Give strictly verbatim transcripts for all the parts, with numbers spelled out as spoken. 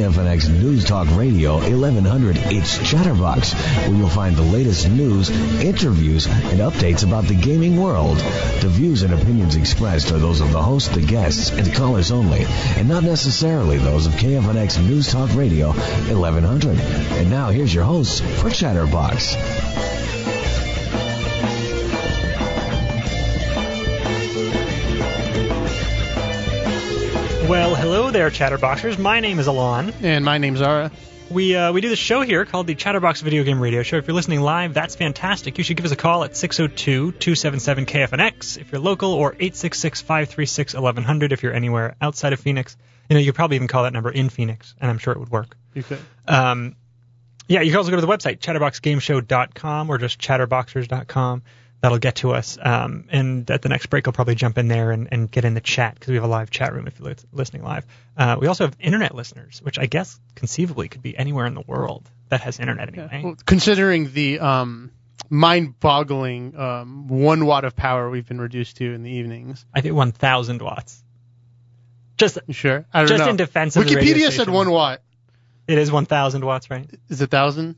F N X News Talk Radio eleven hundred, it's Chatterbox, where you'll find the latest news, interviews, and updates about the gaming world. The views and opinions expressed are those of the host, the guests, and callers only, and not necessarily those of K F N X News Talk Radio eleven hundred. And now here's your host for Chatterbox. Well, hello there, Chatterboxers. My name is Alon. And my name's Zara. We uh, we do this show here called the Chatterbox Video Game Radio Show. If you're listening live, that's fantastic. You should give us a call at six oh two, two seven seven, K F N X if you're local, or eight six six, five three six, eleven hundred if you're anywhere outside of Phoenix. You know, you could probably even call that number in Phoenix, and I'm sure it would work. You could. Um, yeah, you can also go to the website, chatterbox game show dot com, or just chatterboxers dot com. That'll get to us. Um, and at the next break, I'll probably jump in there and, and get in the chat, because we have a live chat room if you're li- listening live. Uh, we also have internet listeners, which I guess conceivably could be anywhere in the world that has internet anyway. Yeah. Well, considering the um, mind-boggling um, one watt of power we've been reduced to in the evenings. I think one thousand watts. Just you sure? I don't just know. in defense of the radio Wikipedia said station. one watt. It is one thousand watts, right? Is it one thousand?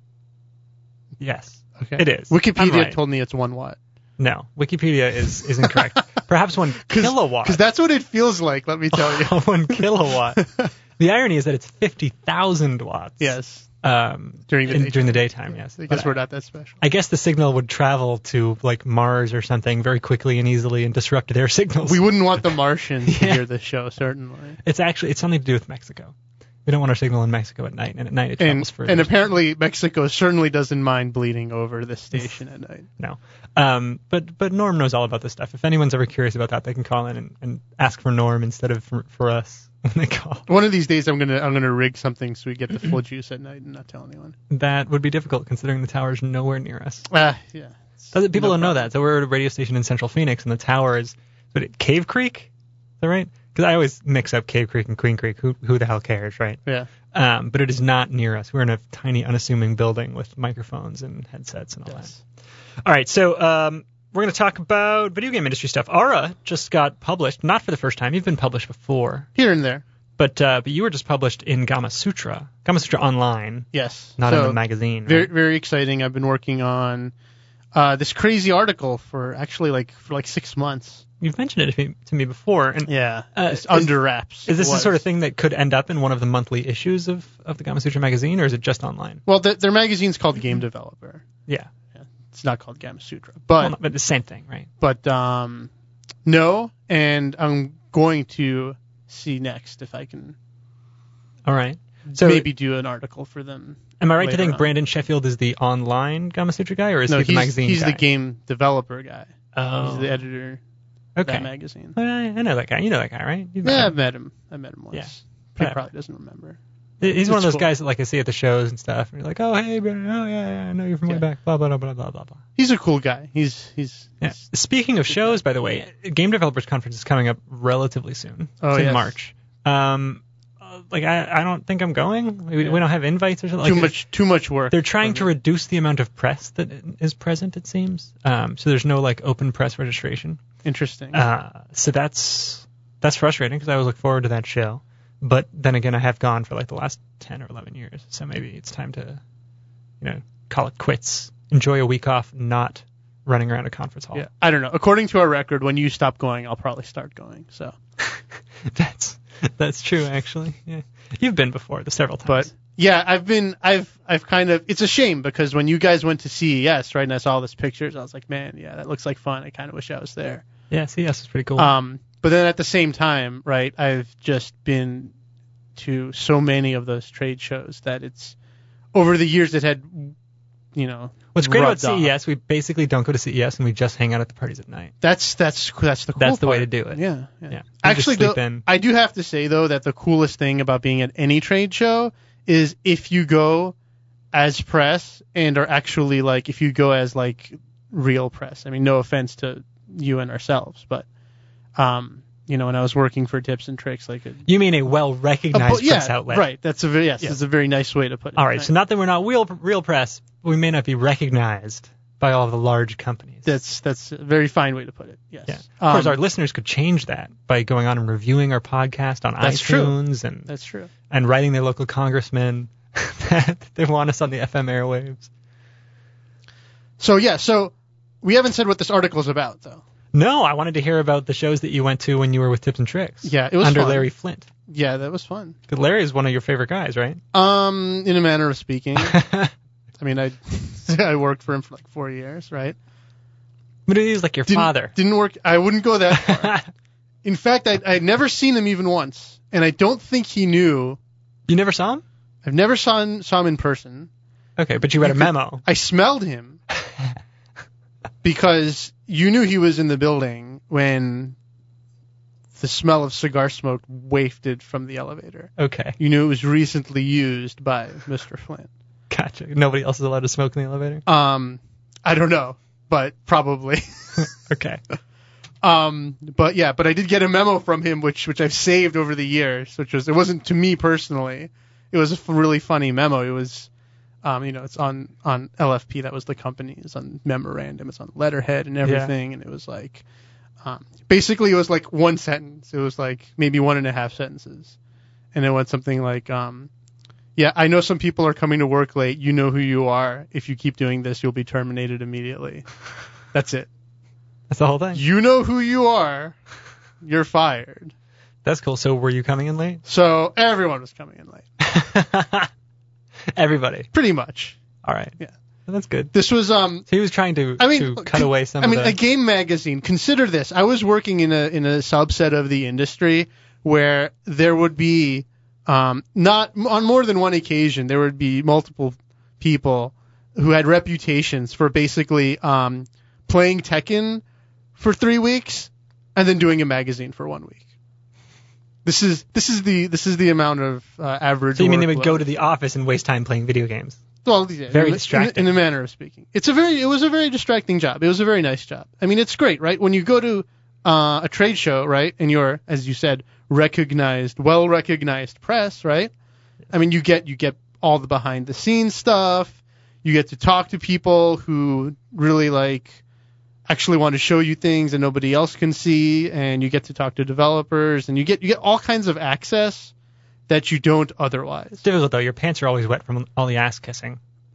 Yes. Okay. It is. Wikipedia right. told me it's one watt. No, Wikipedia is, is incorrect. Perhaps one kilowatt. Because that's what it feels like, let me tell you. One kilowatt. The irony is that it's fifty thousand watts. Yes. Um, during the in, daytime. during the daytime, yes. I guess but we're not that special. I guess the signal would travel to like Mars or something very quickly and easily and disrupt their signals. We wouldn't want the Martians to Yeah. hear this show, certainly. It's actually it's something to do with Mexico. We don't want our signal in Mexico at night, and at night it travels And, further. and apparently Mexico certainly doesn't mind bleeding over this station at night. No. Um, but but Norm knows all about this stuff. If anyone's ever curious about that, they can call in and, and ask for Norm instead of for, for us when they call. One of these days I'm gonna I'm gonna rig something so we get the full juice at night and not tell anyone. That would be difficult considering the tower's nowhere near us. Ah, uh, yeah. Does- People no don't know problem. that. So we're at a radio station in Central Phoenix, and the tower is but it, Cave Creek? Is that right? Because I always mix up Cave Creek and Queen Creek. Who who the hell cares, right? Yeah. Um, but it is not near us. We're in a tiny, unassuming building with microphones and headsets and all Yes. that. All right, so um, we're going to talk about video game industry stuff. Aura just got published, not for the first time. You've been published before. Here and there. But uh, but you were just published in Gama Sutra. Gama Sutra Online. Yes. Not so, in the magazine. Very Right? very exciting. I've been working on uh, this crazy article for actually like for like six months. You've mentioned it to me, to me before. And, Yeah. uh, It's is- under wraps. Is this It the was. sort of thing that could end up in one of the monthly issues of, of the Gama Sutra magazine, or is it just online? Well, the, their magazine's called Game Developer. Yeah. Yeah. It's not called Gamma Sutra. But Well, no, but the same thing, right? but um, no, and I'm going to see next if I can All right. So maybe do an article for them. am I right to later think on. Brandon Sheffield is the online Gama Sutra guy, or is No, he the he's, magazine he's guy? the game developer guy. Oh. He's the editor of Okay. that magazine. I I know that guy. You know that guy, right? You've met Yeah, him. I've met him. I met him once. Yeah. He Whatever. probably doesn't remember. He's one of It's those cool. guys that like I see at the shows and stuff, and you're like, oh hey, Brandon, oh yeah, yeah, I know you're from way Yeah. back, blah blah blah blah blah blah blah. He's a cool guy. He's he's, Yeah. he's Speaking of shows, by the way, Game Developers Conference is coming up relatively soon. Oh, it's in yes. March. Um, uh, like I, I don't think I'm going. We, Yeah. we don't have invites or something. too Like, much too much work. They're trying for to me. reduce the amount of press that is present. It seems. Um, so there's no like open press registration. Interesting. Uh, so that's that's frustrating because I always look forward to that show. But then again, I have gone for like the last ten or eleven years, so maybe it's time to, you know, call it quits. Enjoy a week off, not running around a conference hall. yeah, I don't know. According to our record, when you stop going, I'll probably start going. So, that's that's true actually. Yeah, you've been before the several times. but yeah, I've been, I've, I've kind of. It's a shame because when you guys went to C E S, right, and I saw all these pictures, I was like, man, yeah, that looks like fun. I kind of wish I was there. yeah, C E S is pretty cool. Um, but then at the same time, right, I've just been to so many of those trade shows that it's over the years it had, you know. What's great about rubbed off. C E S, we basically don't go to C E S and we just hang out at the parties at night. That's that's that's the cool That's the way part. to do it. Yeah, yeah. Yeah. You Actually, just sleep though, in. I do have to say though that the coolest thing about being at any trade show is if you go as press and are actually like if you go as like real press. I mean, no offense to you and ourselves, but um, you know, when I was working for Tips and Tricks, like a, You mean a well-recognized a bu- yeah, press outlet. right? That's a very yes, Yeah. it's a very nice way to put it. All right, so not that we're not real, real press, we may not be recognized by all the large companies. That's that's a very fine way to put it. Yes. Yeah. Of course, Um, our listeners could change that by going on and reviewing our podcast on That's true. iTunes and That's true. and writing their local congressman that they want us on the F M airwaves. So, yeah, so we haven't said what this article is about, though. No, I wanted to hear about the shows that you went to when you were with Tips and Tricks. Yeah, it was under fun. Larry Flint. Yeah, that was fun. Because Larry is one of your favorite guys, right? Um, in a manner of speaking. I mean, I I worked for him for like four years, right? But he's like your didn't, father. Didn't work. I wouldn't go that far. In fact, I I'd never seen him even once, and I don't think he knew. You never saw him? I've never saw him, saw him in person. Okay, but you read You a could- memo. I smelled him because you knew he was in the building when the smell of cigar smoke wafted from the elevator. Okay, You knew it was recently used by Mister Flint. gotcha. Nobody else is allowed to smoke in the elevator? Um, I don't know, but probably. Okay. Um, but yeah, but I did get a memo from him, which which I've saved over the years, which was, it wasn't to me personally. It was a f- really funny memo. It was, um, you know, it's on, on L F P, that was the company. It's on memorandum, it's on letterhead and everything. And it was like, um, basically it was like one sentence. It was like maybe one and a half sentences. And it went something like, um, yeah, I know some people are coming to work late. You know who you are. If you keep doing this, you'll be terminated immediately. That's it. That's the whole thing. You know who you are. You're fired. That's cool. So were you coming in late? So everyone was coming in late. Everybody. Pretty much. All right. Yeah. Well, that's good. This was, um, So he was trying to, I mean, to cut con- away some I of mean, the... a game magazine. Consider this. I was working in a, in a subset of the industry where there would be, um, not on more than one occasion, there would be multiple people who had reputations for basically, um, playing Tekken for three weeks and then doing a magazine for one week. This is this is the this is the amount of uh, average. So you mean they would workload. go to the office and waste time playing video games? Well, yeah, Very in, distracting. In, in a manner of speaking. It's a very it was a very distracting job. It was a very nice job. I mean, it's great, right? When you go to uh, a trade show, right, and you're, as you said, recognized, well recognized press, right? I mean, you get you get all the behind the scenes stuff. You get to talk to people who really like actually want to show you things that nobody else can see, and you get to talk to developers, and you get you get all kinds of access that you don't otherwise. It's difficult, though. Your pants are always wet from all the ass kissing.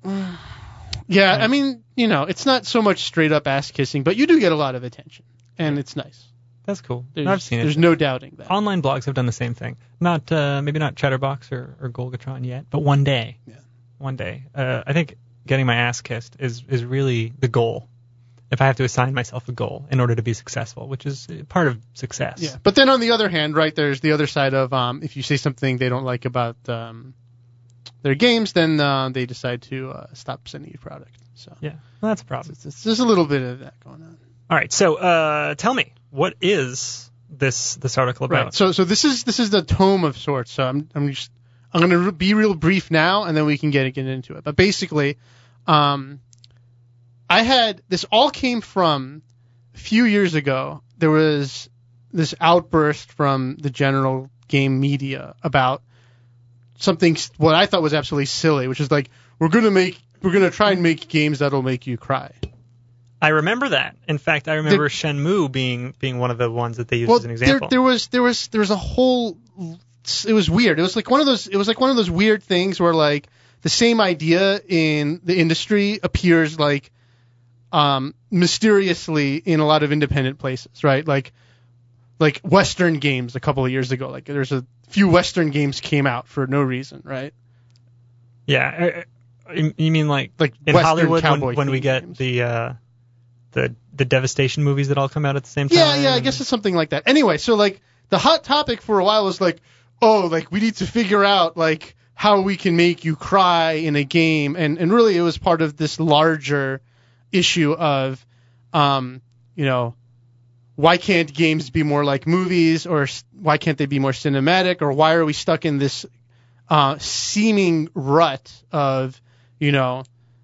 Yeah, I mean, you know, it's not so much straight up ass kissing, but you do get a lot of attention, and it's nice. That's cool. There's, I've seen it. There's no doubting that. Online blogs have done the same thing. Not uh, maybe not Chatterbox or, or Golgatron yet, but one day. Yeah. One day. Uh, I think getting my ass kissed is, is really the goal. If I have to assign myself a goal in order to be successful, which is part of success. Yeah, but then on the other hand, right, there's the other side of um, if you say something they don't like about um, their games, then uh, they decide to uh, stop sending you product. So Yeah, well, that's a problem. it's, it's, there's a little bit of that going on. All right, so uh, tell me, what is this this article about? Right. So so this is this is the tome of sorts. So I'm I'm just I'm going to be real brief now, and then we can get get into it. But basically, um, I had this all came from a few years ago. There was this outburst from the general game media about something what I thought was absolutely silly, which is like we're gonna make we're gonna try and make games that'll make you cry. I remember that. In fact, I remember The- Shenmue being being one of the ones that they used Well, as an example. There, there was there was there was a whole. It was weird. It was like one of those. It was like one of those weird things where like the same idea in the industry appears like um, mysteriously in a lot of independent places, right? Like like Western games a couple of years ago. Like there's a few Western games came out for no reason, right? Yeah, uh, you you mean like Like in Western Hollywood cowboy when, when we themed get games. the uh, the the Devastation movies that all come out at the same time? Yeah, yeah, I guess it's something like that. Anyway, so like the hot topic for a while was like, oh, like we need to figure out like how we can make you cry in a game, and and really it was part of this larger issue of, um, you know, why can't games be more like movies, or s- why can't they be more cinematic, or why are we stuck in this uh, seeming rut of, you know,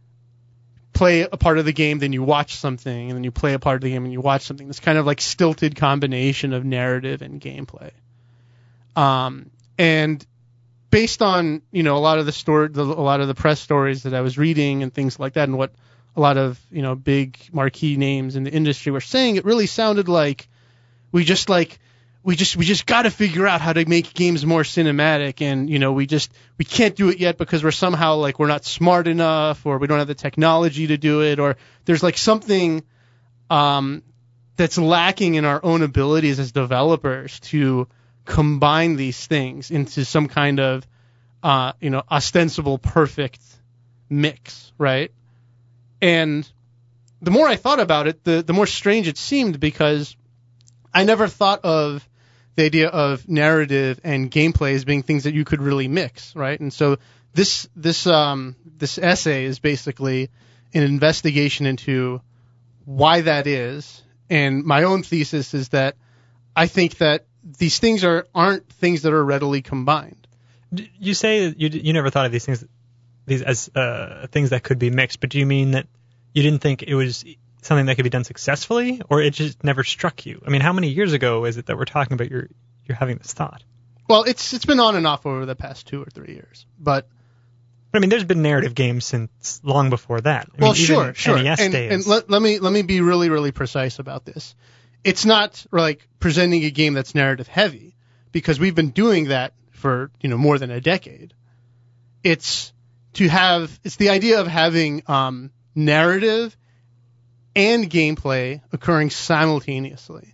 play a part of the game, then you watch something, and then you play a part of the game and you watch something. This kind of like stilted combination of narrative and gameplay. Um, and based on, you know, a lot of the story, the, a lot of the press stories that I was reading and things like that, and what a lot of, you know, big marquee names in the industry were saying, it really sounded like we just like we just we just got to figure out how to make games more cinematic, and you know we just we can't do it yet because we're somehow like we're not smart enough, or we don't have the technology to do it, or there's like something um, that's lacking in our own abilities as developers to combine these things into some kind of uh, you know ostensible perfect mix, right? And the more I thought about it, the the more strange it seemed, because I never thought of the idea of narrative and gameplay as being things that you could really mix, right? And so this this um this essay is basically an investigation into why that is. And my own thesis is that I think that these things are aren't things that are readily combined. You say that you you never thought of these things these as uh, things that could be mixed, but do you mean that you didn't think it was something that could be done successfully, or it just never struck you? I mean, how many years ago is it that we're talking about you're you're having this thought? Well, it's it's been on and off over the past two or three years, but. But I mean, there's been narrative games since long before that. I well, mean, sure, even sure. N E S and days. and let, let me let me be really really precise about this. It's not like presenting a game that's narrative heavy, because we've been doing that for you know more than a decade. It's to have it's the idea of having um, narrative and gameplay occurring simultaneously.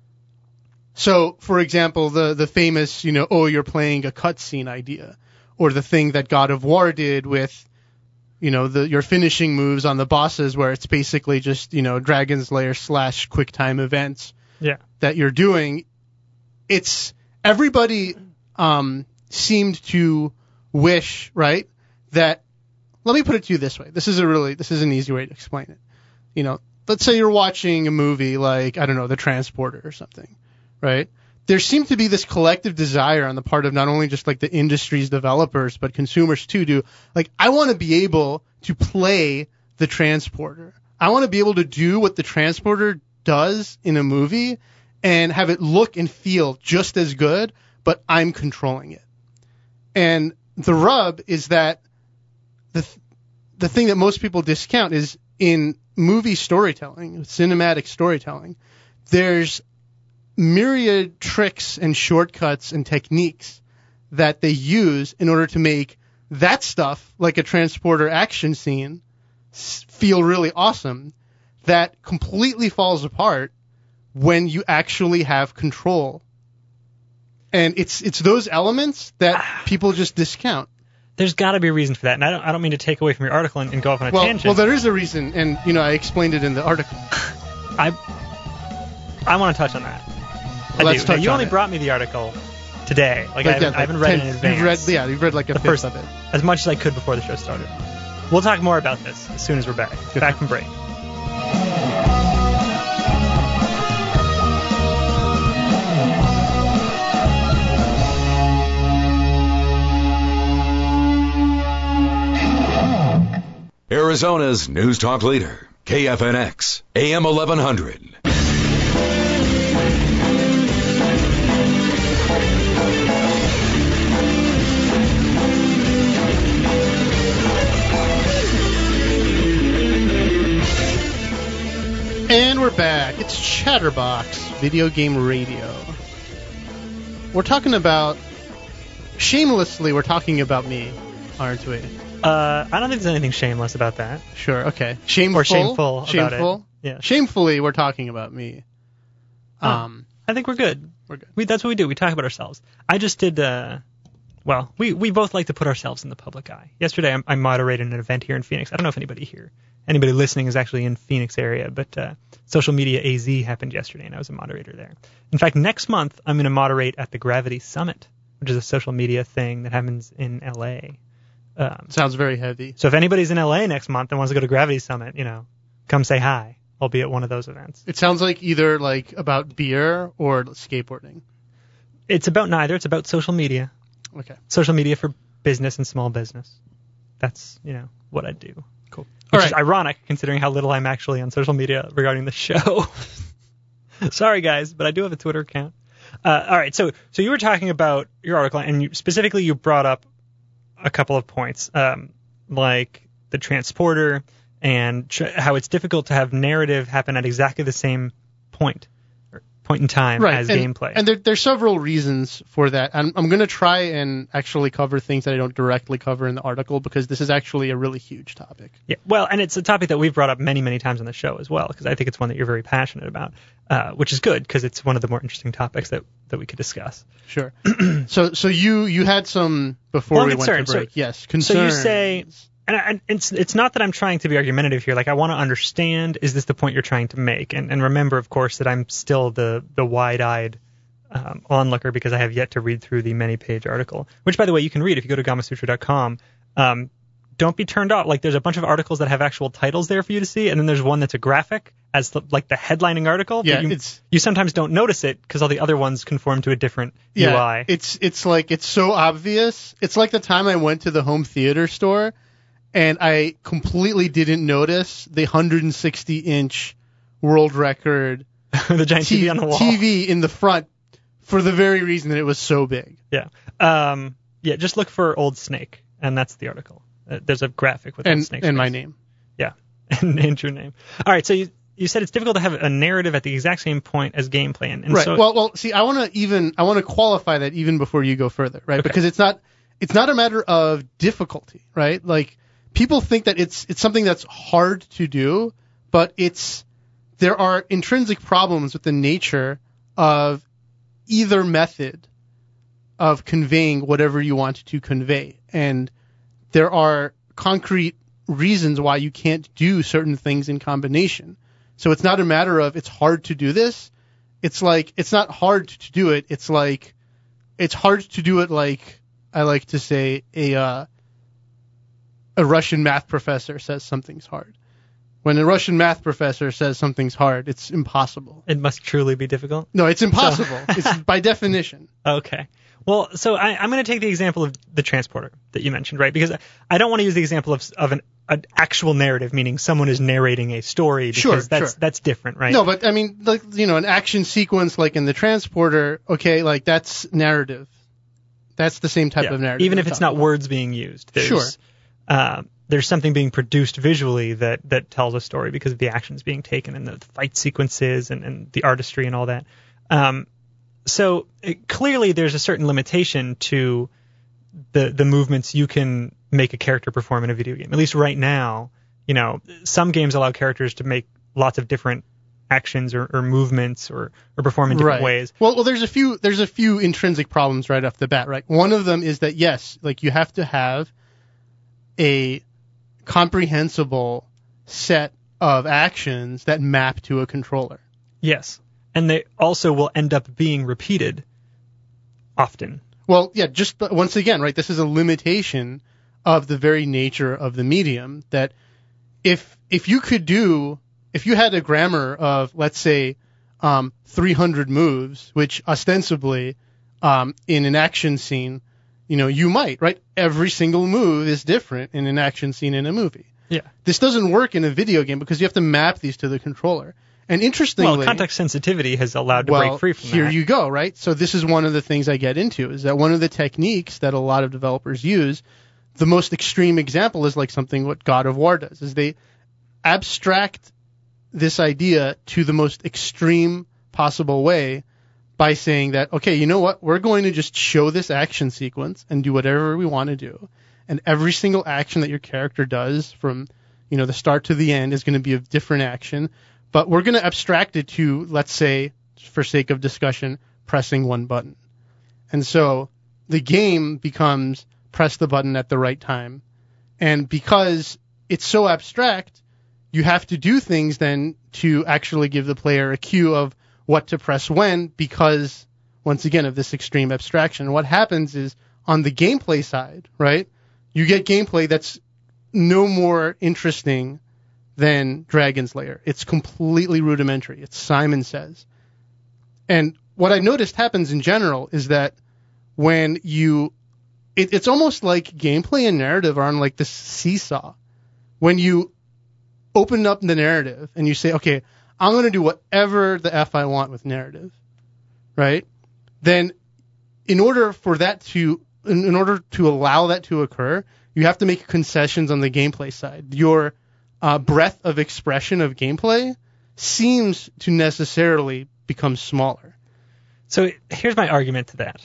So, for example, the the famous, you know, oh, you're playing a cutscene idea, or the thing that God of War did with, you know, the your finishing moves on the bosses, where it's basically just, you know, Dragon's Lair slash quick time events yeah. that you're doing. It's everybody um, seemed to wish, right, that. Let me put it to you this way. This is a really this is an easy way to explain it. You know, let's say you're watching a movie like, I don't know, The Transporter or something, right? There seemed to be this collective desire on the part of not only just like the industry's developers, but consumers too, to like, I want to be able to play The Transporter. I want to be able to do what The Transporter does in a movie and have it look and feel just as good, but I'm controlling it. And the rub is that the th- the thing that most people discount is in movie storytelling, cinematic storytelling, there's myriad tricks and shortcuts and techniques that they use in order to make that stuff, like a transporter action scene, feel really awesome, that completely falls apart when you actually have control. And it's it's those elements that people just discount. There's got to be a reason for that, and I don't I don't mean to take away from your article and, and go off on a well, tangent. Well, there is a reason, and you know I explained it in the article. I I want to touch on that. Well, I let's do. touch now, you on only it. brought me the article today. Like, Like, I haven't, yeah, I like haven't read ten, it in advance. You've read, yeah, you've read like a the fifth first, of it. as much as I could before the show started. We'll talk more about this as soon as we're back. Good. Back from break. Arizona's News Talk leader, K F N X, A M eleven hundred. And we're back. It's Chatterbox Video Game Radio. We're talking about, shamelessly, we're talking about me, aren't we? Uh, I don't think there's anything shameless about that. Sure, okay. Shameful. Or shameful about Shameful. it. Yeah. Shamefully, we're talking about me. Oh, Um, I think we're good. we're good. We, that's what we do. We talk about ourselves. I just did, uh, well, we, we both like to put ourselves in the public eye. Yesterday, I, I moderated an event here in Phoenix. I don't know if anybody here, anybody listening is actually in Phoenix area, but uh, Social Media A Z happened yesterday, and I was a moderator there. In fact, next month, I'm going to moderate at the Gravity Summit, which is a social media thing that happens in L A. Um, Sounds very heavy. so if anybody's in L A next month and wants to go to Gravity Summit, you know, come say hi. I'll be at one of those events. It sounds like either like about beer or skateboarding. It's about neither. It's about social media. Okay. Social media for business and small business. That's, you know, what I do. Cool. Which All is right. ironic considering how little I'm actually on social media regarding the show. Sorry, guys, but I do have a Twitter account. Uh, all right, so so you were talking about your article, and you, specifically you brought up a couple of points, um, like the transporter and tr- how it's difficult to have narrative happen at exactly the same point, or point in time right. as and, gameplay. And there, there's several reasons for that. I'm, I'm going to try and actually cover things that I don't directly cover in the article because this is actually a really huge topic. Yeah, well, and it's a topic that we've brought up many, many times on the show as well, because I think it's one that you're very passionate about, uh, which is good because it's one of the more interesting topics that, that we could discuss. Sure. so so you, you had some before well, we concerned. went to break. So, yes, concerns. So you say, and, I, and it's it's not that I'm trying to be argumentative here. Like I want to understand, is this the point you're trying to make? And and remember, of course, that I'm still the the wide-eyed um, onlooker because I have yet to read through the many-page article, which, by the way, you can read if you go to gamasutra dot com. Um, don't be turned off. Like there's a bunch of articles that have actual titles there for you to see, and then there's one that's a graphic as the, like the headlining article. Yeah, but you, it's you sometimes don't notice it because all the other ones conform to a different yeah, U I. It's it's like it's so obvious. It's like the time I went to the home theater store. And I completely didn't notice the one hundred sixty inch world record the giant T V, T V on the wall. T V in the front for the very reason that it was so big. Yeah. Um, yeah, just look for Old Snake, and that's the article. Uh, there's a graphic with and, Old Snake. And my name. Yeah, and, and your name. All right, so you you said it's difficult to have a narrative at the exact same point as gameplay. And, and right. So, well, well, see, I want to even I want to qualify that even before you go further, right? Okay. Because it's not it's not a matter of difficulty, right? Like people think that it's it's something that's hard to do, but it's there are intrinsic problems with the nature of either method of conveying whatever you want to convey. And there are concrete reasons why you can't do certain things in combination. So it's not a matter of it's hard to do this. It's like it's not hard to do it. It's like it's hard to do it like I like to say a uh, a Russian math professor says something's hard. When a Russian math professor says something's hard, it's impossible. It must truly be difficult? No, it's impossible. So it's by definition. Okay. Well, so I, I'm going to take the example of the transporter that you mentioned, right? Because I don't want to use the example of, of an, an actual narrative, meaning someone is narrating a story, because sure, that's sure. that's different, right? No, but I mean, like, you know, an action sequence like in the transporter, okay, like that's narrative. That's the same type yeah. of narrative. Even if it's not about. words being used. There's, sure. Uh, there's something being produced visually that, that tells a story because of the actions being taken and the fight sequences and, and the artistry and all that. Um, so it, clearly there's a certain limitation to the the movements you can make a character perform in a video game. At least right now, you know, some games allow characters to make lots of different actions or, or movements or, or perform in different right. ways. Well, well, there's a few there's a few intrinsic problems right off the bat, right? One of them is that yes, like you have to have a comprehensible set of actions that map to a controller. Yes. And they also will end up being repeated often. Well, yeah, just once again, right, this is a limitation of the very nature of the medium that if if you could do, if you had a grammar of, let's say, um, three hundred moves, which ostensibly um, in an action scene, you know, you might, right? Every single move is different in an action scene in a movie. Yeah. This doesn't work in a video game because you have to map these to the controller. And interestingly, well, context sensitivity has allowed to well, break free from here that. you go, right? So this is one of the things I get into, is that one of the techniques that a lot of developers use, the most extreme example is like something what God of War does, is they abstract this idea to the most extreme possible way by saying that, okay, you know what, we're going to just show this action sequence and do whatever we want to do. And every single action that your character does from, you know, the start to the end is going to be a different action. But we're going to abstract it to, let's say, for sake of discussion, pressing one button. And so the game becomes press the button at the right time. And because it's so abstract, you have to do things then to actually give the player a cue of what to press when, because, once again, of this extreme abstraction. And what happens is, on the gameplay side, right, you get gameplay that's no more interesting than Dragon's Lair. It's completely rudimentary. It's Simon Says. And what I noticed happens in general is that when you... It, it's almost like gameplay and narrative are on like this seesaw. When you open up the narrative and you say, okay, I'm going to do whatever the F I want with narrative, right? Then in order for that to... In, in order to allow that to occur, you have to make concessions on the gameplay side. Your... Uh, breadth of expression of gameplay seems to necessarily becomes smaller. So here's my argument to that.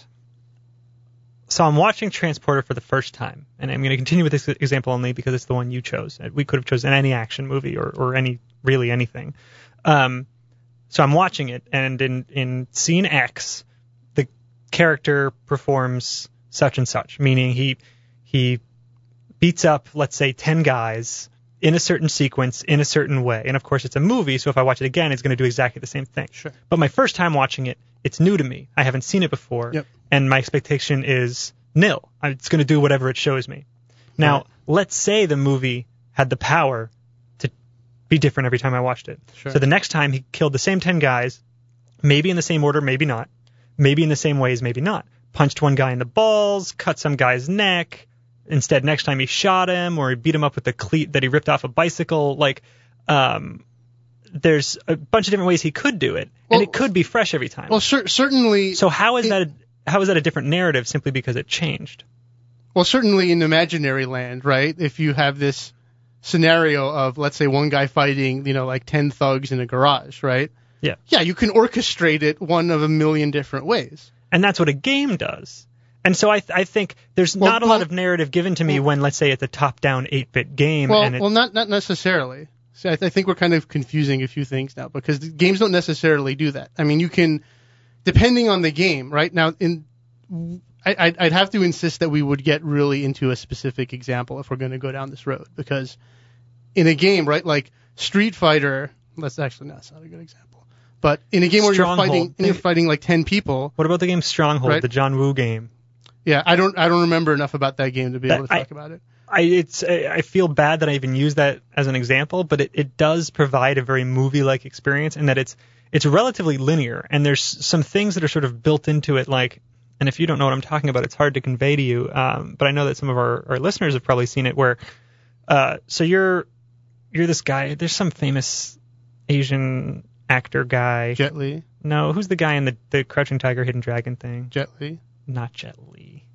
So I'm watching Transporter for the first time, and I'm going to continue with this example only because it's the one you chose. We could have chosen any action movie or, or any really anything. Um, so I'm watching it, and in, in scene X, the character performs such and such, meaning he he beats up, let's say, ten guys in a certain sequence, in a certain way. And, of course, it's a movie, so if I watch it again, it's going to do exactly the same thing. Sure. But my first time watching it, it's new to me. I haven't seen it before, Yep. and my expectation is nil. It's going to do whatever it shows me. Now, Right. let's say the movie had the power to be different every time I watched it. Sure. So the next time he killed the same ten guys, maybe in the same order, maybe not. Maybe in the same ways, maybe not. Punched one guy in the balls, cut some guy's neck. Instead, next time he shot him, or he beat him up with a cleat that he ripped off a bicycle. Like, um, there's a bunch of different ways he could do it, Well, and it could be fresh every time. Well, cer- certainly. so how is it- that? A, how is that a different narrative simply because it changed? Well, certainly in imaginary land, right? If you have this scenario of, let's say, one guy fighting, you know, like ten thugs in a garage, right? Yeah. Yeah, you can orchestrate it one of a million different ways. And that's what a game does. And so I, th- I think there's Well, not a well- lot of narrative given to me well- when, let's say, it's a top-down eight-bit game. Well, and it, well, not not necessarily. So I, th- I think we're kind of confusing a few things now because the games don't necessarily do that. I mean, you can, depending on the game, right? Now, in I, I'd, I'd have to insist that we would get really into a specific example if we're going to go down this road, because in a game, right, like Street Fighter, that's actually not, that's not a good example. But in a game where you're Stronghold. fighting, you're fighting like ten people. what about the game Stronghold, Right. the John Woo game? Yeah, I don't, I don't remember enough about that game to be That- able to I- talk about it. I it's I I feel bad that I even use that as an example, but it, it does provide a very movie-like experience in that it's it's relatively linear, and there's some things that are sort of built into it, like, and if you don't know what I'm talking about, it's hard to convey to you, um, but I know that some of our, our listeners have probably seen it, where uh, so you're you're this guy, there's some famous Asian actor guy. Jet Li, No, who's the guy in the, the Crouching Tiger, Hidden Dragon thing? Jet Li, Not Jet Li.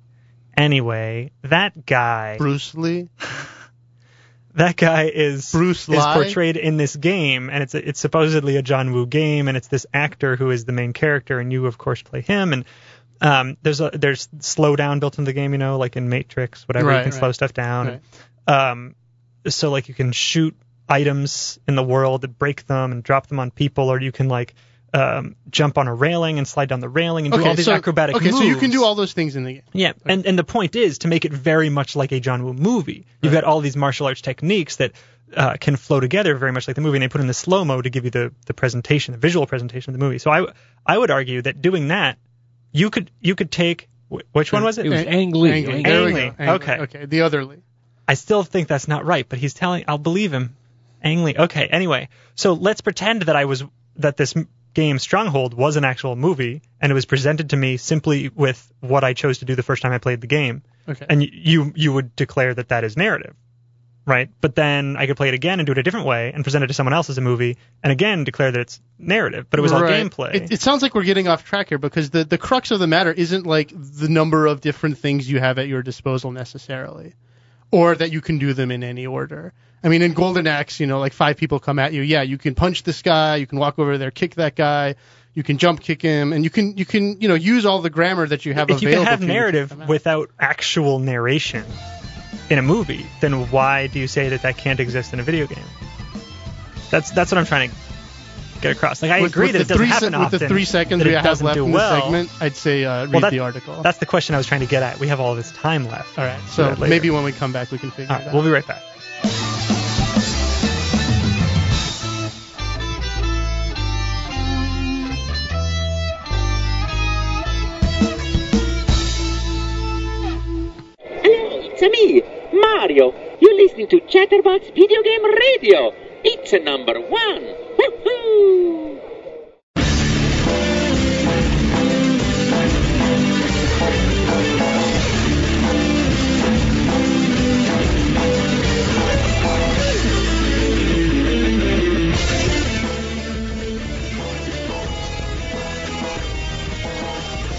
Anyway, that guy... Bruce Lee, That guy is Bruce is Lee? portrayed in this game, and it's it's supposedly a John Woo game, and it's this actor who is the main character, and you of course play him. And um, there's a there's slowdown built into the game, you know, like in Matrix, whatever, Right, you can right. slow stuff down. Right. Um, so like you can shoot items in the world and break them and drop them on people, or you can like um, jump on a railing and slide down the railing and do all these so, acrobatic okay, moves. so you can do all those things in the game. Yeah, and, and the point is to make it very much like a John Woo movie. You've Right. got all these martial arts techniques that uh, can flow together very much like the movie, and they put in the slow-mo to give you the, the presentation, the visual presentation of the movie. So I, I would argue that doing that, you could you could take, wh- which one was it? It was Ang- Ang Lee. Ang Lee. Ang There we Lee. go. Ang Lee. Okay. Okay, the other Lee. I still think that's not right, but he's telling, I'll believe him. Ang Lee. Okay, anyway, so let's pretend that I was, that this m- game Stronghold was an actual movie, and it was presented to me simply with what I chose to do the first time I played the game. Okay. And y- you you would declare that that is narrative, right? But then I could play it again and do it a different way and present it to someone else as a movie, and again declare that it's narrative, but it was all Right. gameplay. It, it sounds like we're getting off track here because the, the crux of the matter isn't like the number of different things you have at your disposal necessarily, or that you can do them in any order. I mean, in Golden Axe, you know, like five people come at you. Yeah, you can punch this guy, you can walk over there, kick that guy, you can jump kick him, and you can you can you know use all the grammar that you have if you available. can have to you to kick narrative them out. without actual narration in a movie, then why do you say that that can't exist in a video game? That's that's what I'm trying to get across. Like I With- agree with that the it doesn't three se- happen often. With the three seconds that we it have doesn't left do in well. the segment, I'd say uh, read Well, that- the article. That's the question I was trying to get at. We have all this time left. All right. Do So that later. maybe when we come back, we can figure All it right, out. we'll be right back. Hello, it's me, Mario. You're listening to Chatterbox Video Game Radio. It's a number one. Woohoo!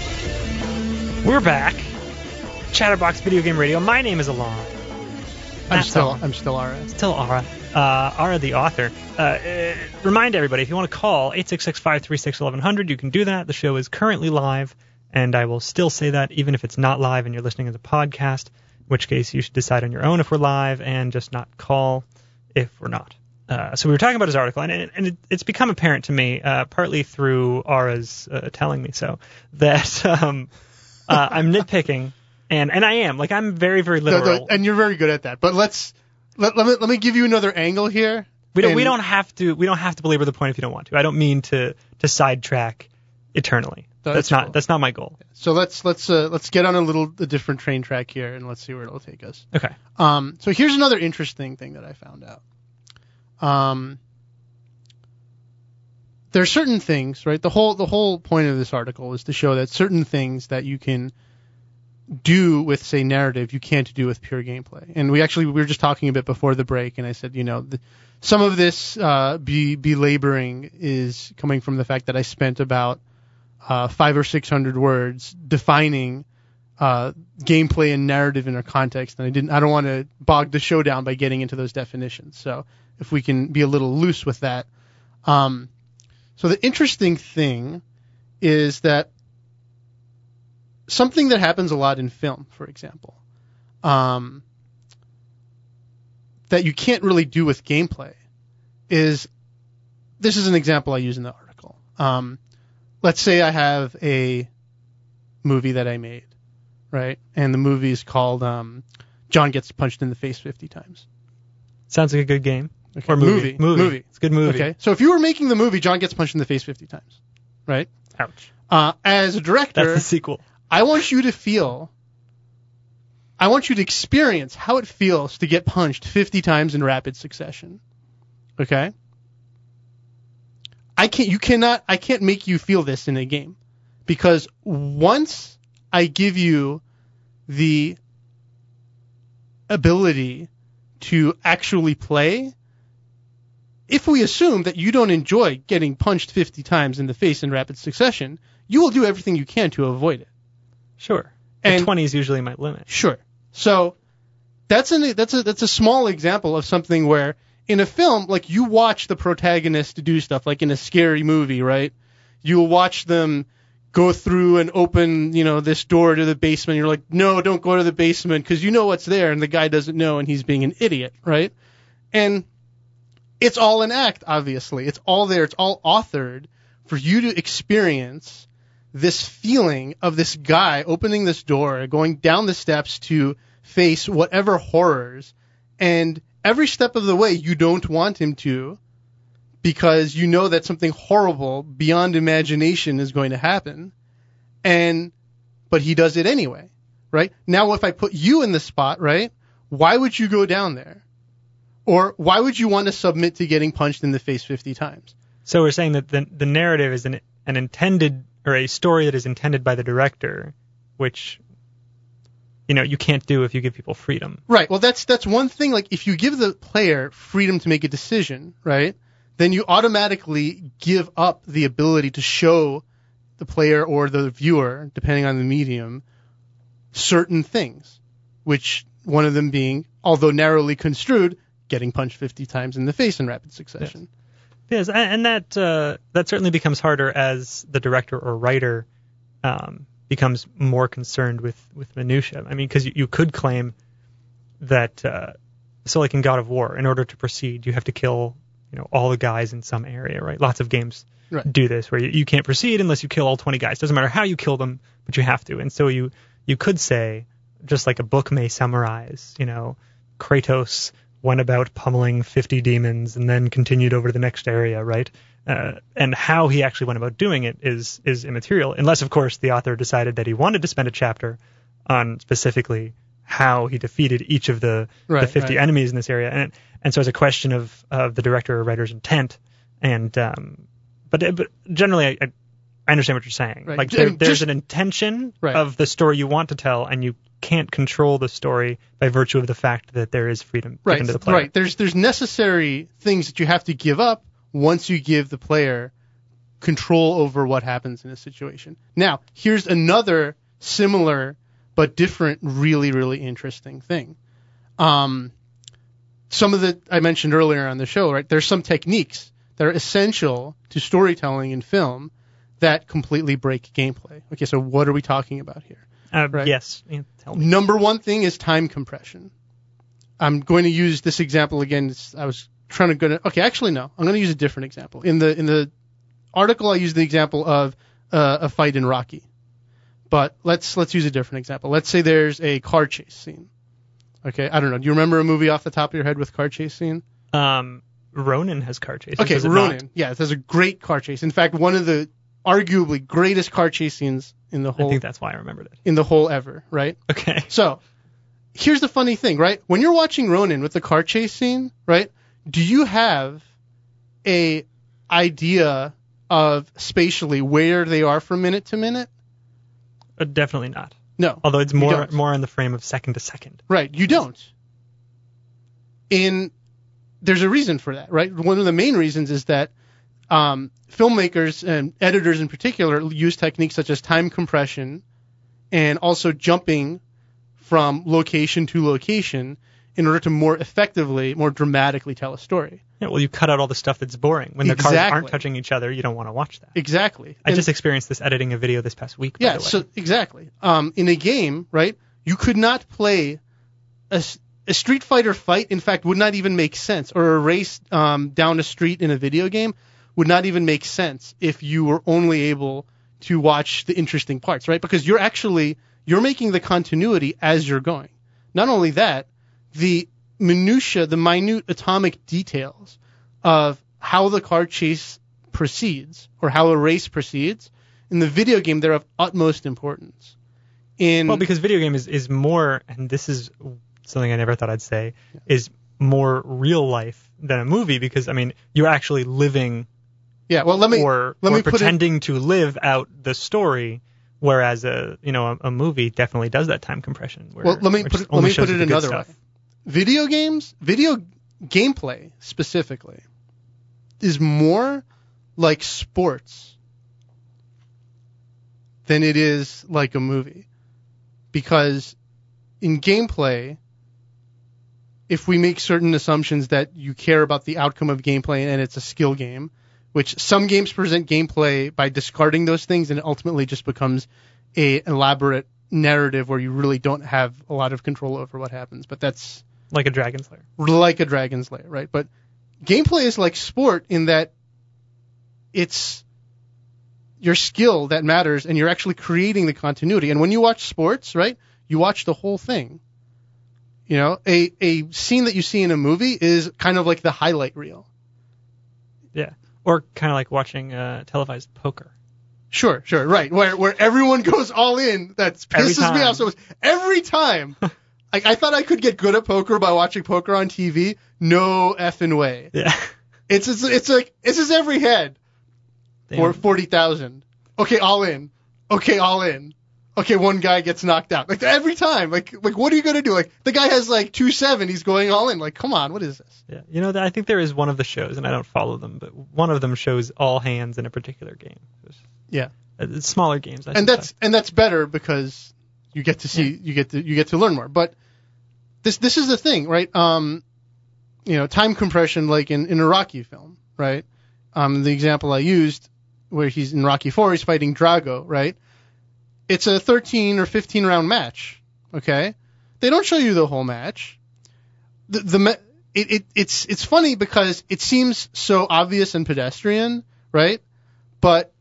We're back. Chatterbox Video Game Radio. My name is Alon. I'm Not still so. I'm still Ara. Still Ara. Uh, Ara, the author. Uh, uh, remind everybody, if you want to call eight six six, five three six, eleven hundred, you can do that. The show is currently live, and I will still say that even if it's not live and you're listening as a podcast, in which case you should decide on your own if we're live and just not call if we're not. Uh, so we were talking about his article, and, and it, it's become apparent to me, uh, partly through Ara's uh, telling me so, that um, uh, I'm nitpicking, and, and I am. Like, I'm very, very literal. No, no, and you're very good at that. But let's let, let me let me give you another angle here. We don't and, we don't have to we don't have to belabor the point if you don't want to. I don't mean to, to sidetrack eternally. That's That's not cool. that's not my goal. So let's let's uh, let's get on a little a different train track here, and let's see where it'll take us. Okay. Um, so here's another interesting thing that I found out. Um, there are certain things, right? The whole the whole point of this article is to show that certain things that you can do with, say, narrative, you can't do with pure gameplay. And we actually we were just talking a bit before the break, and I said, you know, the, some of this uh, be belaboring is coming from the fact that I spent about uh, five or six hundred words defining uh, gameplay and narrative in a context, and I didn't. I don't want to bog the show down by getting into those definitions. So if we can be a little loose with that. Um, so the interesting thing is that something that happens a lot in film, for example, um, that you can't really do with gameplay is, this is an example I use in the article. Um, let's say I have a movie that I made, right? And the movie is called um, John Gets Punched in the Face fifty times. Sounds like a good game. Okay. Or movie. Movie. Movie. Movie. It's a good movie. Okay. So if you were making the movie John Gets Punched in the Face fifty times, right? Ouch. Uh, as a director, That's the sequel. I want you to feel, I want you to experience how it feels to get punched fifty times in rapid succession. Okay? I can't, you cannot, I can't make you feel this in a game. Because once I give you the ability to actually play, if we assume that you don't enjoy getting punched fifty times in the face in rapid succession, you will do everything you can to avoid it. Sure. And- The twenty is usually my limit. Sure. So that's an that's a that's a small example of something where in a film, like, you watch the protagonist do stuff, like in a scary movie, right? You'll watch them go through and open, you know, this door to the basement. You're like, no, don't go to the basement, because you know what's there, and the guy doesn't know, and he's being an idiot, right? And it's all an act, obviously. It's all there. It's all authored for you to experience this feeling of this guy opening this door, going down the steps to face whatever horrors, and every step of the way you don't want him to, because you know that something horrible beyond imagination is going to happen, and but he does it anyway, right? Now, if I put you in the spot, right, why would you go down there? Or why would you want to submit to getting punched in the face fifty times? So we're saying that the the narrative is an an intended, or a story that is intended by the director, which, you know, you can't do if you give people freedom. Right. Well, that's that's one thing. Like, if you give the player freedom to make a decision, right, then you automatically give up the ability to show the player or the viewer, depending on the medium, certain things, which one of them being, although narrowly construed, getting punched fifty times in the face in rapid succession. Yes, and, and that uh, that certainly becomes harder as the director or writer um, becomes more concerned with, with minutia. I mean, because you, you could claim that, uh, so like in God of War, in order to proceed, you have to kill, you know, all the guys in some area, right? Lots of games Right. do this, where you, you can't proceed unless you kill all twenty guys. Doesn't matter how you kill them, but you have to. And so you you could say, just like a book may summarize, you know, Kratos went about pummeling fifty demons and then continued over to the next area, right? Uh, and how he actually went about doing it is is immaterial, unless, of course, the author decided that he wanted to spend a chapter on specifically how he defeated each of the, Right, the fifty right. enemies in this area. And and so it's a question of, of the director or writer's intent. And um, but but generally, I, I understand what you're saying. Right. Like J- there, just- there's an intention Right. of the story you want to tell, and you can't control the story by virtue of the fact that there is freedom Right. given to the player. Right. There's there's necessary things that you have to give up once you give the player control over what happens in a situation. Now, here's another similar but different, really, really interesting thing. Um, some of the I mentioned earlier on the show, right? There's some techniques that are essential to storytelling in film that completely break gameplay. Okay, so what are we talking about here? Uh, right? Yes. Yeah, tell me. Number one thing is time compression. I'm going to use this example again. It's, I was trying to go to. Okay, actually no. I'm going to use a different example. In the in the article, I used the example of uh, a fight in Rocky. But let's let's use a different example. Let's say there's a car chase scene. Okay, I don't know. Do you remember a movie off the top of your head with car chase scene? Um, Ronin has car chases. Okay, does it Ronin. not? Yeah, it has a great car chase. In fact, one of the arguably greatest car chase scenes in the I whole think that's why I remembered it. in the whole ever, right? Okay. So, here's the funny thing, right? When you're watching Ronin with the car chase scene, right? Do you have a idea of spatially where they are from minute to minute? Uh, definitely not. No. Although it's you more don't. more in the frame of second to second. Right, you don't. In there's a reason for that, right? One of the main reasons is that um, filmmakers and editors in particular use techniques such as time compression and also jumping from location to location in order to more effectively, more dramatically tell a story. Yeah, well, you cut out all the stuff that's boring. When the cars Exactly. aren't touching each other, you don't want to watch that. Exactly. I And- just experienced this editing a video this past week, by Yeah, the way. so exactly. Um, in a game, right, you could not play a, s- a Street Fighter fight, in fact, would not even make sense, or a race um, down a street in a video game would not even make sense if you were only able to watch the interesting parts, right? Because you're actually, you're making the continuity as you're going. Not only that, the minutia, the minute atomic details of how the car chase proceeds or how a race proceeds, in the video game, they're of utmost importance. In Well, because video game is, is more, and this is something I never thought I'd say, is more real life than a movie because, I mean, you're actually living yeah, well, let me or, let or me put it, pretending to live out the story, whereas a you know a, a movie definitely does that time compression. Where, well, let me which put it, let only me shows put you it the good another stuff. way. Video games, video gameplay specifically, is more like sports than it is like a movie. Because in gameplay, if we make certain assumptions that you care about the outcome of gameplay and it's a skill game, which some games present gameplay by discarding those things and it ultimately just becomes a elaborate narrative where you really don't have a lot of control over what happens. But that's Like a Dragon Slayer. like a Dragon Slayer, right? But gameplay is like sport in that it's your skill that matters and you're actually creating the continuity. And when you watch sports, right, you watch the whole thing. You know, a, a scene that you see in a movie is kind of like the highlight reel. Yeah. Or kind of like watching uh, televised poker. Sure, sure, right. Where where everyone goes all in. That Every pisses me time. off so much. Every time. Like, I thought I could get good at poker by watching poker on T V. No effing way. Yeah. It's it's, it's like, it's just every head. Damn. Or forty thousand. Okay, all in. Okay, all in. Okay, one guy gets knocked out. Like, every time. Like, like what are you going to do? Like, the guy has, like, two seven. He's going all in. Like, come on, what is this? Yeah. You know, I think there is one of the shows, and I don't follow them, but one of them shows all hands in a particular game. It's, Yeah. it's smaller games. I And should that's say. and that's better because you get to see, you get to, you get to learn more. But this this is the thing, right? Um, you know, time compression, like in, in a Rocky film, right? Um, the example I used where he's in Rocky four, he's fighting Drago, right? It's a thirteen or fifteen round match, okay? They don't show you the whole match. The the ma- it, it it's it's funny because it seems so obvious and pedestrian, right? But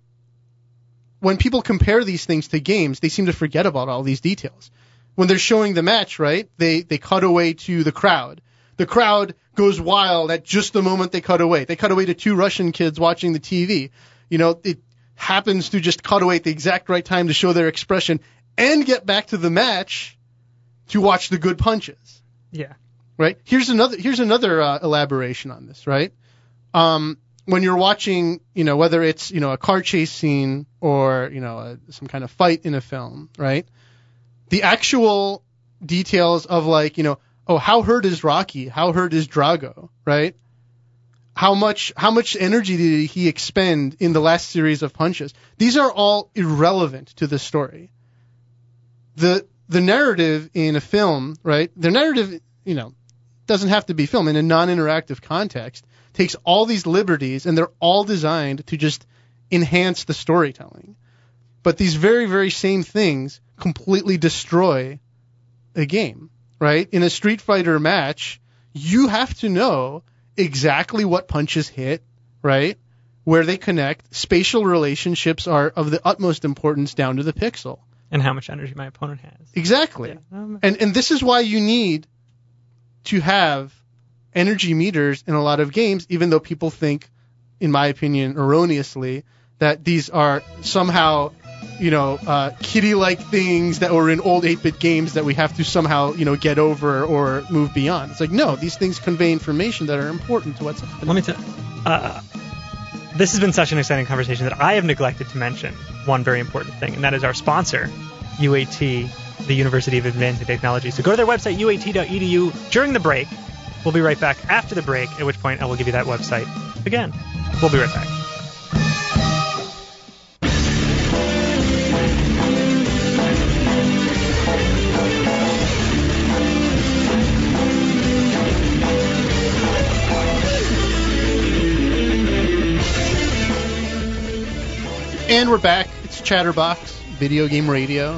when people compare these things to games, they seem to forget about all these details. When they're showing the match, right, they, they cut away to the crowd. The crowd goes wild at just the moment they cut away. They cut away to two Russian kids watching the T V. You know, it happens to just cut away at the exact right time to show their expression and get back to the match to watch the good punches. Yeah. Right? Here's another here's another uh, elaboration on this, right? Um, when you're watching, you know, whether it's, you know, a car chase scene or, you know, a, some kind of fight in a film, right? The actual details of, like, you know, oh, how hurt is Rocky? How hurt is Drago, right? How much how much energy did he expend in the last series of punches? These are all irrelevant to the story. The the narrative in a film, right? The narrative, you know, doesn't have to be film, in a non-interactive context, takes all these liberties, and they're all designed to just enhance the storytelling. But these very, very same things completely destroy a game, right? In a Street Fighter match, you have to know exactly what punches hit, right? Where they connect. Spatial relationships are of the utmost importance down to the pixel. And how much energy my opponent has. Exactly. Yeah. Um, And and this is why you need to have energy meters in a lot of games, even though people think, in my opinion, erroneously, that these are somehow, you know, uh, kiddie-like things that were in old eight-bit games that we have to somehow, you know, get over or move beyond. It's like, no, these things convey information that are important to what's happening. Let me tell uh, this has been such an exciting conversation that I have neglected to mention one very important thing, and that is our sponsor, U A T, the University of Advancing Technology. So go to their website, U A T dot E D U, during the break. We'll be right back after the break, at which point I will give you that website again. We'll be right back. And we're back. It's Chatterbox, Video Game Radio.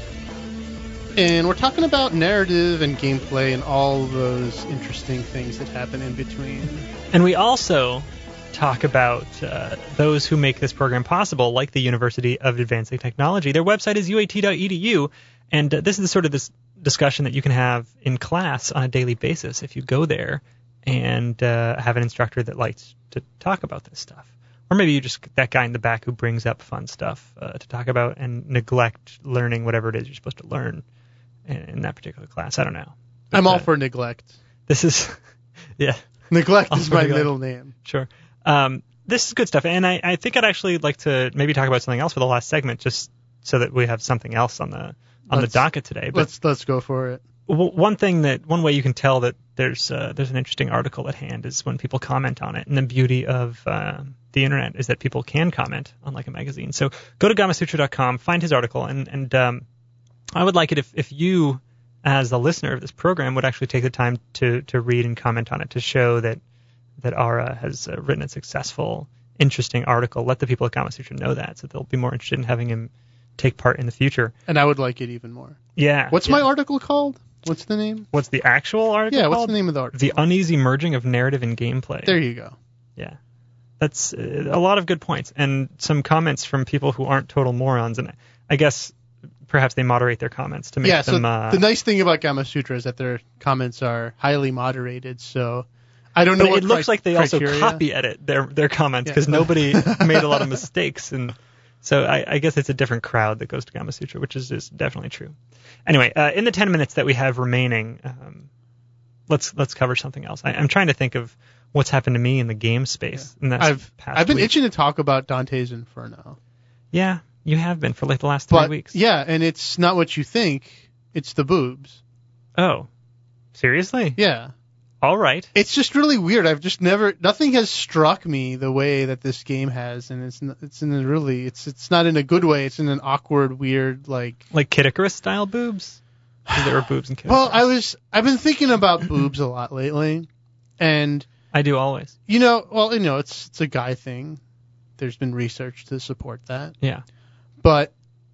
And we're talking about narrative and gameplay and all those interesting things that happen in between. And we also talk about uh, those who make this program possible, like the University of Advancing Technology. Their website is U A T dot E D U, and uh, this is the sort of this discussion that you can have in class on a daily basis if you go there and uh, have an instructor that likes to talk about this stuff. Or maybe you just that guy in the back who brings up fun stuff uh, to talk about and neglect learning whatever it is you're supposed to learn in, in that particular class. I don't know. But, I'm all uh, for neglect. This is, yeah. Neglect all is for my neglect. middle name. Sure. Um, this is good stuff, and I, I think I'd actually like to maybe talk about something else for the last segment, just so that we have something else on the on Let's- the docket today. But Let's let's go for it. w- one thing that one way you can tell that there's uh, there's an interesting article at hand is when people comment on it, and the beauty of uh, the internet is that people can comment on like a magazine. So go to Gamasutra dot com, find his article, and and um, I would like it if if you, as the listener of this program, would actually take the time to to read and comment on it to show that that Ara has uh, written a successful, interesting article. Let the people at Gamasutra know that, so they'll be more interested in having him take part in the future. And I would like it even more. Yeah. What's yeah. my article called? What's the name? What's the actual article Yeah, what's called? the name of the article? The uneasy merging of narrative and gameplay. There you go. Yeah. That's uh, a lot of good points, and some comments from people who aren't total morons, and I guess perhaps they moderate their comments to make Yeah, so them... Uh, the nice thing about Gamasutra is that their comments are highly moderated, so I don't know but what it looks cri- like they criteria. also copy edit their, their comments, Yeah. because nobody made a lot of mistakes, and so I, I guess it's a different crowd that goes to Gamasutra, which is, is definitely true. Anyway, uh, in the ten minutes that we have remaining, um, let's let's cover something else. I, I'm trying to think of what's happened to me in the game space. In this I've past I've been week. itching to talk about Dante's Inferno. Yeah, you have been for like the last three But weeks. yeah, and it's not what you think. It's the boobs. Oh, seriously? Yeah. All right. It's just really weird. I've just never nothing has struck me the way that this game has, and it's n- it's in a really it's it's not in a good way. It's in an awkward, weird like. Like Kid Icarus style boobs? 'Cause there were boobs in Kid Well, Icarus. I was I've been thinking about boobs a lot lately, and I do always. you know, well, you know, it's it's a guy thing. There's been research to support that, Yeah. but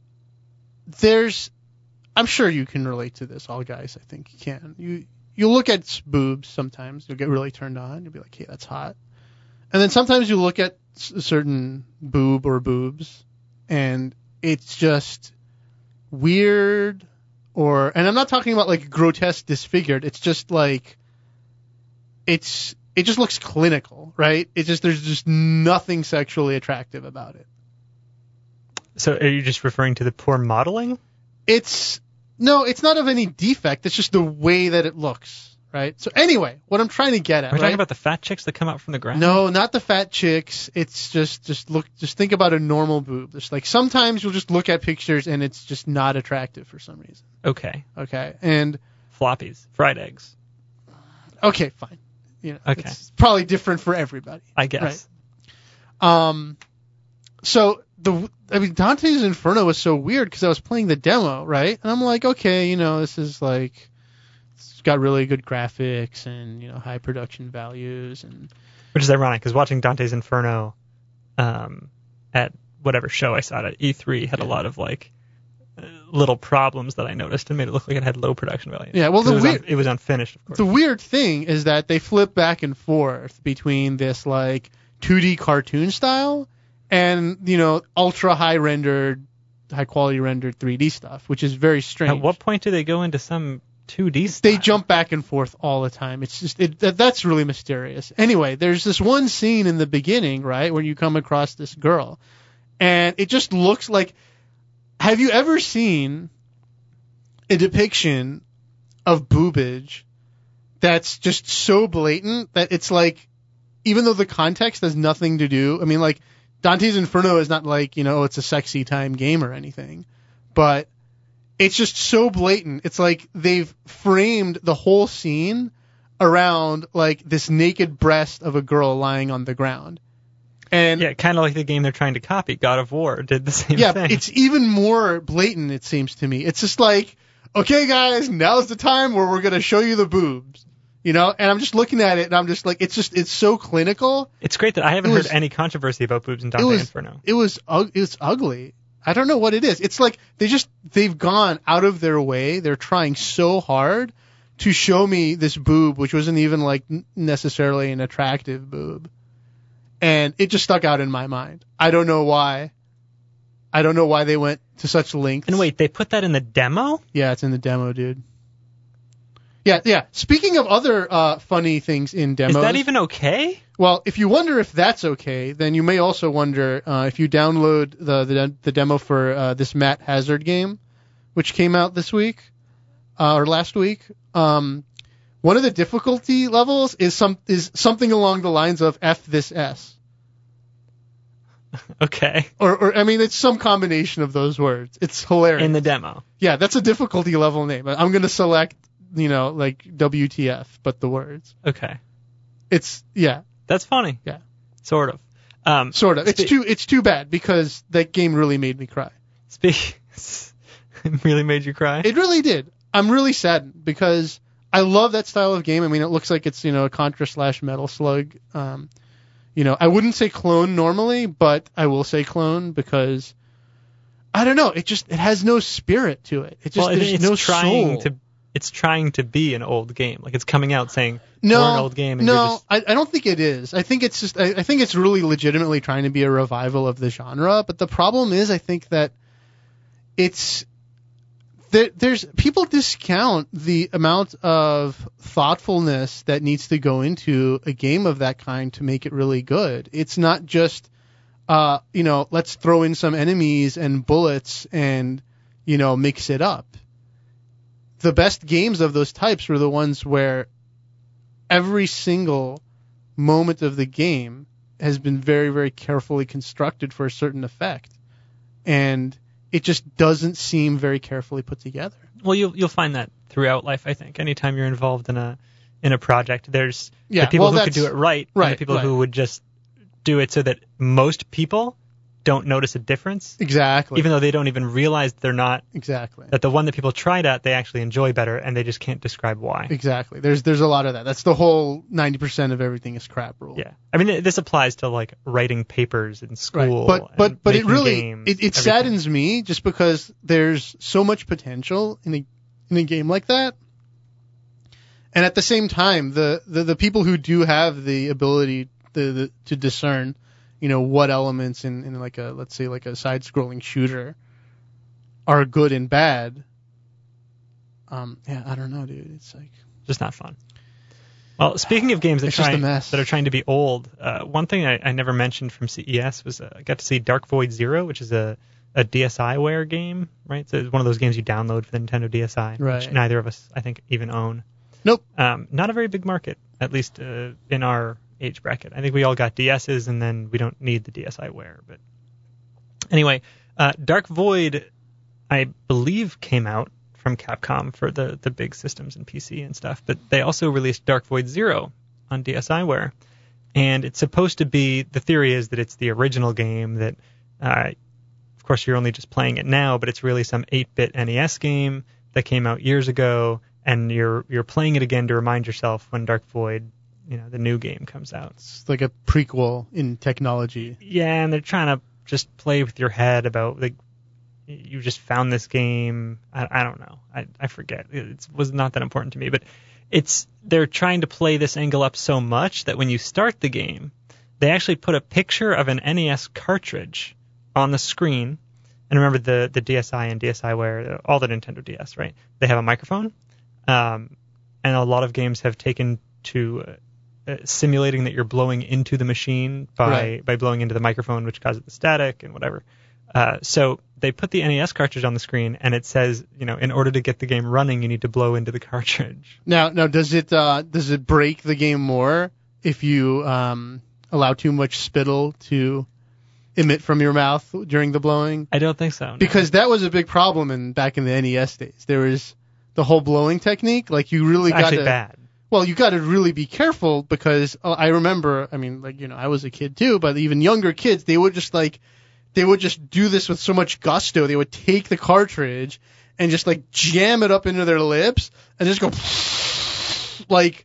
there's, I'm sure you can relate to this. All guys, I think, can. You you look at s- boobs sometimes, you'll get really turned on. You'll be like, hey, that's hot. And then sometimes you look at s- a certain boob or boobs, and it's just weird. Or, and I'm not talking about like grotesque, disfigured. It's just like, it's it just looks clinical, right? It's just there's just nothing sexually attractive about it. So are you just referring to the poor modeling? It's no, it's not of any defect. It's just the way that it looks, right? So anyway, what I'm trying to get at, Are we right? talking about the fat chicks that come out from the ground? No, not the fat chicks. It's just just look, just think about a normal boob. Just like sometimes you'll just look at pictures and it's just not attractive for some reason. Okay. Okay, and Floppies. Fried eggs. okay, fine. You know, Okay. it's probably different for everybody. I guess. Um, so the I mean Dante's Inferno was so weird because I was playing the demo, right? And I'm like, okay, you know, this is like it's got really good graphics and, you know, high production values. And Which is ironic, because watching Dante's Inferno um, at whatever show I saw it at E three had yeah. a lot of, like, uh, little problems that I noticed and made it look like it had low production value. Yeah, well, the it was, weird, un- it was unfinished, of course. The weird thing is that they flip back and forth between this, like, two D cartoon style and, you know, ultra high rendered, high quality rendered three D stuff, which is very strange. At what point do they go into some two D stuff? They jump back and forth all the time. It's just it, that, that's really mysterious. Anyway, there's this one scene in the beginning, right, where you come across this girl, and it just looks like. Have you ever seen a depiction of boobage that's just so blatant that it's like, even though the context has nothing to do, I mean, like. Dante's Inferno is not like, you know, it's a sexy time game or anything, but it's just so blatant. It's like they've framed the whole scene around, like, this naked breast of a girl lying on the ground. And yeah, kind of like the game they're trying to copy, God of War, did the same yeah, thing. Yeah, it's even more blatant, it seems to me. It's just like, okay, guys, now's the time where we're going to show you the boobs. You know, and I'm just looking at it, and I'm just like, it's just, it's so clinical. It's great that I haven't was, heard any controversy about boobs in Dante it was, Inferno. It was, it was ugly. I don't know what it is. It's like they just, they've gone out of their way. They're trying so hard to show me this boob, which wasn't even like necessarily an attractive boob, and it just stuck out in my mind. I don't know why. I don't know why they went to such lengths. And wait, they put that in the demo? Yeah, it's in the demo, dude. Yeah, yeah. Speaking of other uh, funny things in demos... Is that even okay? Well, if you wonder if that's okay, then you may also wonder uh, if you download the the, the demo for uh, this Matt Hazard game, which came out this week, uh, or last week, um, one of the difficulty levels is some is something along the lines of F this S. Okay. Or, or I mean, it's some combination of those words. It's hilarious. In the demo. Yeah, that's a difficulty level name. I'm going to select... you know, like W T F, but the words. Okay. It's, yeah. That's funny. Yeah. Sort of. Um, sort of. Spe- it's too It's too bad because that game really made me cry. Speak. It really made you cry? It really did. I'm really saddened because I love that style of game. I mean, it looks like it's, you know, a Contra slash Metal Slug. Um, you know, I wouldn't say clone normally, but I will say clone because, I don't know, it just, it has no spirit to it. It just, well, there's it's no trying soul. to It's trying to be an old game. Like, it's coming out saying, no, we're an old game. And no, you're just... I, I don't think it is. I think it's just, I, I think it's really legitimately trying to be a revival of the genre. But the problem is, I think that it's, there, there's, people discount the amount of thoughtfulness that needs to go into a game of that kind to make it really good. It's not just, uh, you know, let's throw in some enemies and bullets and, you know, mix it up. The best games of those types were the ones where every single moment of the game has been very, very carefully constructed for a certain effect. And it just doesn't seem very carefully put together. Well, you'll you'll find that throughout life, I think. Anytime you're involved in a in a project, there's yeah, the people well, who could do it right, right and the people right. who would just do it so that most people don't notice a difference. Exactly. Even though they don't even realize they're not. Exactly. That the one that people tried at, they actually enjoy better, and they just can't describe why. Exactly. There's there's a lot of that. That's the whole ninety percent of everything is crap rule. Yeah. I mean, this applies to, like, writing papers in school. Right. But but but it really games, it, it saddens me just because there's so much potential in a in a game like that. And at the same time, the, the, the people who do have the ability the, the, to discern, you know, what elements in, in like a, let's say like a side-scrolling shooter are good and bad. Um, yeah, I don't know, dude. It's like just not fun. Well, speaking of games that, try, that are trying to be old, uh, one thing I, I never mentioned from C E S was uh, I got to see Dark Void Zero, which is a, a DSiWare game, right? So it's one of those games you download for the Nintendo D S i, right. which neither of us, I think, even own. Nope. Um, not a very big market, at least uh, in our age bracket. I think we all got D S's, and then we don't need the DSiWare. But anyway, uh, Dark Void, I believe, came out from Capcom for the, the big systems and P C and stuff, but they also released Dark Void Zero on DSiWare, and it's supposed to be, the theory is that it's the original game, that, uh, of course, you're only just playing it now, but it's really some eight-bit N E S game that came out years ago, and you're you're playing it again to remind yourself when Dark Void, you know, the new game comes out. It's like a prequel in technology. Yeah, and they're trying to just play with your head about, like, you just found this game. I, I don't know. I, I forget. It was not that important to me, but it's they're trying to play this angle up so much that when you start the game, they actually put a picture of an N E S cartridge on the screen. And remember the, the D S i and DSiWare, all the Nintendo D S, right? They have a microphone. Um, and a lot of games have taken to uh, uh, simulating that you're blowing into the machine by, right. by blowing into the microphone, which causes the static and whatever. Uh, so they put the N E S cartridge on the screen, and it says, you know, in order to get the game running, you need to blow into the cartridge. Now, now does it uh, does it break the game more if you um, allow too much spittle to emit from your mouth during the blowing? I don't think so. No. Because that was a big problem in back in the N E S days. There was the whole blowing technique. Like you really got actually to. bad. Well, you got to really be careful because uh, I remember. I mean, like you know, I was a kid too, but even younger kids, they would just like. They would just do this with so much gusto. They would take the cartridge and just like jam it up into their lips and just go like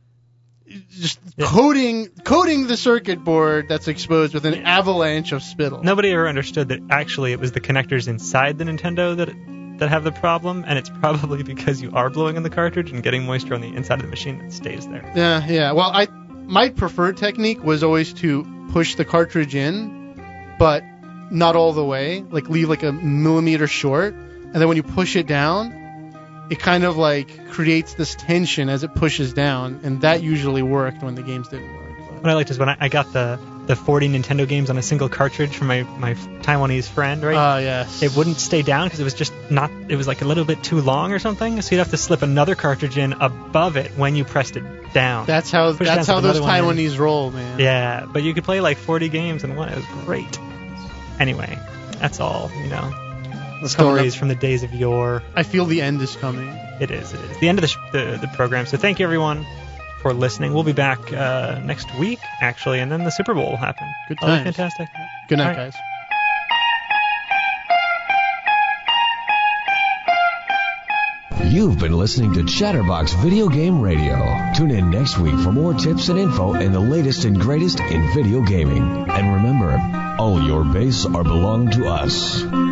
just yeah. coating coating the circuit board that's exposed with an avalanche of spittle. Nobody ever understood that actually it was the connectors inside the Nintendo that that have the problem, and it's probably because you are blowing in the cartridge and getting moisture on the inside of the machine that stays there. Yeah, yeah. Well, I my preferred technique was always to push the cartridge in, but not all the way, like leave like a millimeter short, and then when you push it down, it kind of like creates this tension as it pushes down, and that usually worked when the games didn't work. But. What I liked is when I, I got the, the forty Nintendo games on a single cartridge from my, my Taiwanese friend, right? Ah, uh, yes. It wouldn't stay down because it was just not, it was like a little bit too long or something, so you'd have to slip another cartridge in above it when you pressed it down. That's how Push that's down, how slip those another one in. Taiwanese roll, man. Yeah, but you could play like forty games in one. It was great. Anyway, that's all, you know. We're Stories from the days of yore. I feel the end is coming. It is, it is. The end of the, sh- the, the program. So thank you, everyone, for listening. We'll be back uh, next week, actually, and then the Super Bowl will happen. Good That'll be times. fantastic. Good night, All right. guys. You've been listening to Chatterbox Video Game Radio. Tune in next week for more tips and info and the latest and greatest in video gaming. And remember, all your base are belong to us.